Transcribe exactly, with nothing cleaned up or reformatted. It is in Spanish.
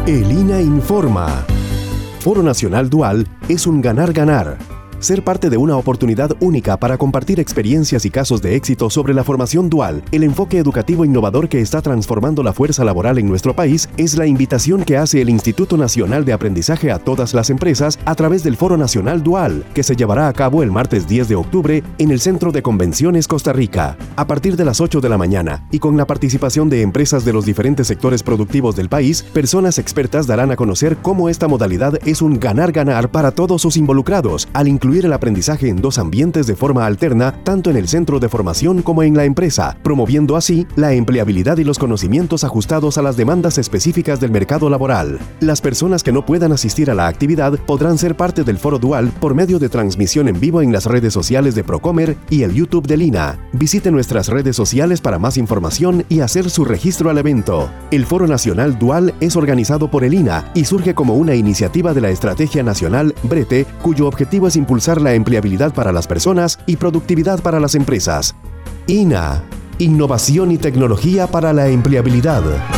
El I N A informa. Foro Nacional Dual es un ganar-ganar. Ser parte de una oportunidad única para compartir experiencias y casos de éxito sobre la formación dual, el enfoque educativo innovador que está transformando la fuerza laboral en nuestro país, es la invitación que hace el Instituto Nacional de Aprendizaje a todas las empresas a través del Foro Nacional Dual, que se llevará a cabo el martes diez de octubre en el Centro de Convenciones Costa Rica, a partir de las ocho de la mañana, y con la participación de empresas de los diferentes sectores productivos del país. Personas expertas darán a conocer cómo esta modalidad es un ganar-ganar para todos sus involucrados, al incluir el aprendizaje en dos ambientes de forma alterna, tanto en el centro de formación como en la empresa, promoviendo así la empleabilidad y los conocimientos ajustados a las demandas específicas del mercado laboral. Las personas que no puedan asistir a la actividad podrán ser parte del Foro Dual por medio de transmisión en vivo en las redes sociales de Procomer y el YouTube del I N A. Visite nuestras redes sociales para más información y hacer su registro al evento. El Foro Nacional Dual es organizado por el I N A y surge como una iniciativa de la Estrategia Nacional BRETE, cuyo objetivo es impulsar la empleabilidad para las personas y productividad para las empresas. I N A, innovación y tecnología para la empleabilidad.